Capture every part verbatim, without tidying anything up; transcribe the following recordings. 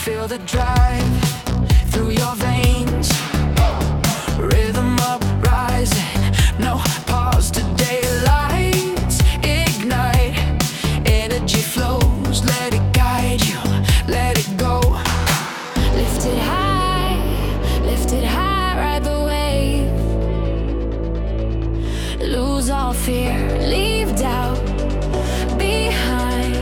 Feel the drive through your veins, rhythm uprising, no pause to daylight. Ignite, energy flows, let it guide you, let it go. Lift it high, lift it high, ride the wave. Lose all fear, leave doubt behind.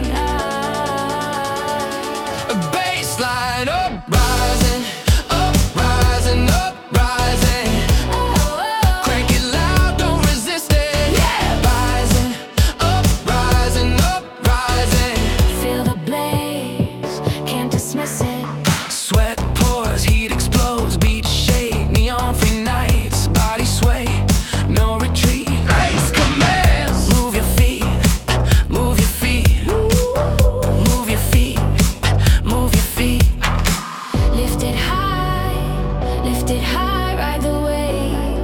A baseline uprising, uprising, uprising. Crank it loud, don't resist it. Yeah, rising, uprising, uprising. Feel the blaze, can't dismiss it. Sweat pours, heat explodes, beach shade, neon free nights, body sway, no retreat. Race commands, move your feet, move your feet, move your feet, move your feet. Lift it high, lift it high, ride the wave.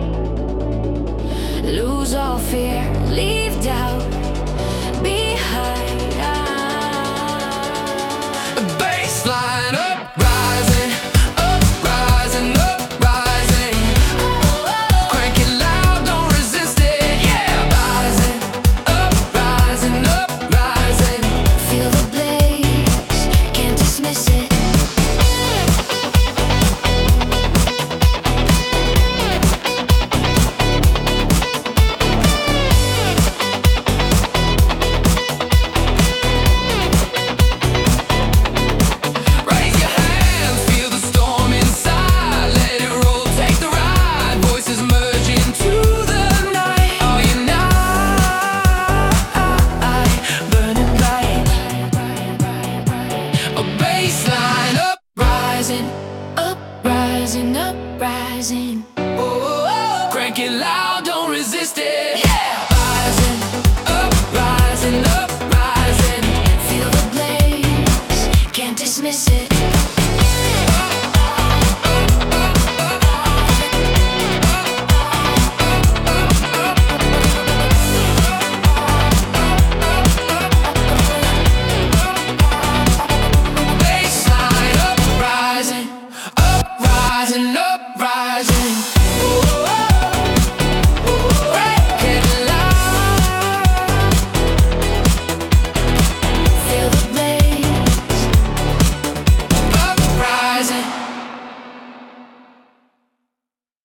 Lose all fear, leave doubt behind. A baseline uprising, uprising, uprising. Crank it loud, don't resist it. Yeah, rising, uprising, uprising. Feel the blaze, can't dismiss it. Raise your hands, feel the storm inside. Let it roll, take the ride. Voices merge into the night. Oh, you're not burning bright. A baseline uprising, Uprising, uprising. oh, crank it loud, don't resist it. Yeah, rising, uprising, uprising. Feel the blaze, can't dismiss it.